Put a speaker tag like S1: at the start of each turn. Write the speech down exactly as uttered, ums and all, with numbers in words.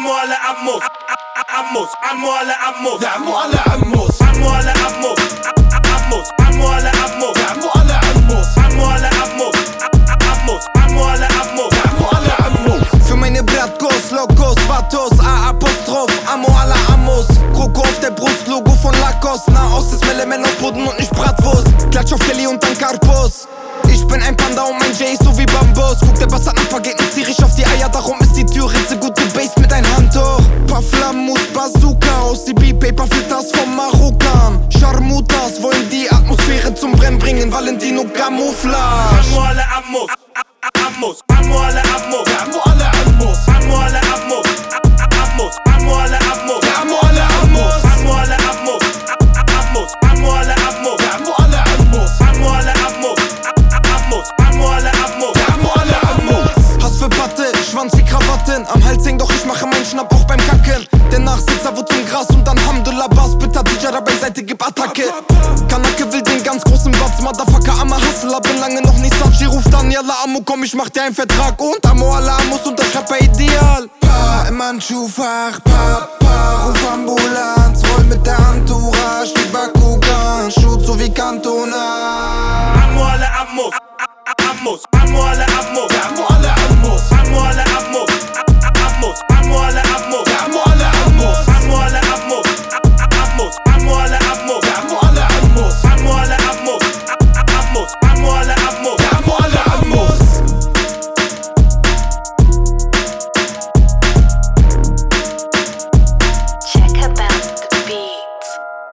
S1: عمو على عمو عموس عمو على عموس
S2: عمو على عموس
S1: عمو على عموس عموس عمو على عموس
S2: عمو على عموس
S1: عمو على عموس عموس عمو على عموس
S2: عمو على عموس.
S3: Für meine Bratkos, Lokos, Vatos, A Apostroph, Amo ala Amos. Kroko auf der Brust, Logo von Lacoste. Nahost ist Melemen auf Boden und nicht Bratwurst. Klatsch auf Kelly und dann Karpus. Ich bin ein Panda und mein Jay ist so wie Bambus. Guck, der Bastard nach Spaghetti, zieh ich auf die Eier. Darum ist die Türritze gut gebased mit ein Handtuch. Paar Flammus, Bazooka aus die B-Paper Flitters vom Marokkan. Scharmutas wollen die Atmosphäre zum Brennen bringen. Valentino Camouflage.
S1: عمو على عموس عموس عمو على عموس
S2: عمو على عموس
S1: عمو على عموس عموس عمو على عموس
S2: عمو على عموس
S1: عمو على عموس عموس عمو على عموس
S2: عمو على عموس
S1: عمو على عموس عموس عمو على عموس
S2: عمو على عموس.
S3: Hass für Patte, Schwanz wie Krawatten. Am Hals hängt, doch ich mache meinen Schnapp auch beim Kacken. Der Nachsitzer wird zum Gras und dann Hamdullah Bass. Bitter Tijara beiseite, gib Attacke. Kanake will den ganz großen Batz. Motherfucker, Amma Hustler, bin lange noch nicht satt. Sie ruft an, Yalla Amo, komm, ich mach dir einen Vertrag. Und Amo alla Amos und der Rapper ideal. Pa im Handschuhfach, pa, pa, ruf Ambulanz. Roll mit der Entourage, die Bakugan. Shoot so wie Cantona.
S1: عمو على عموس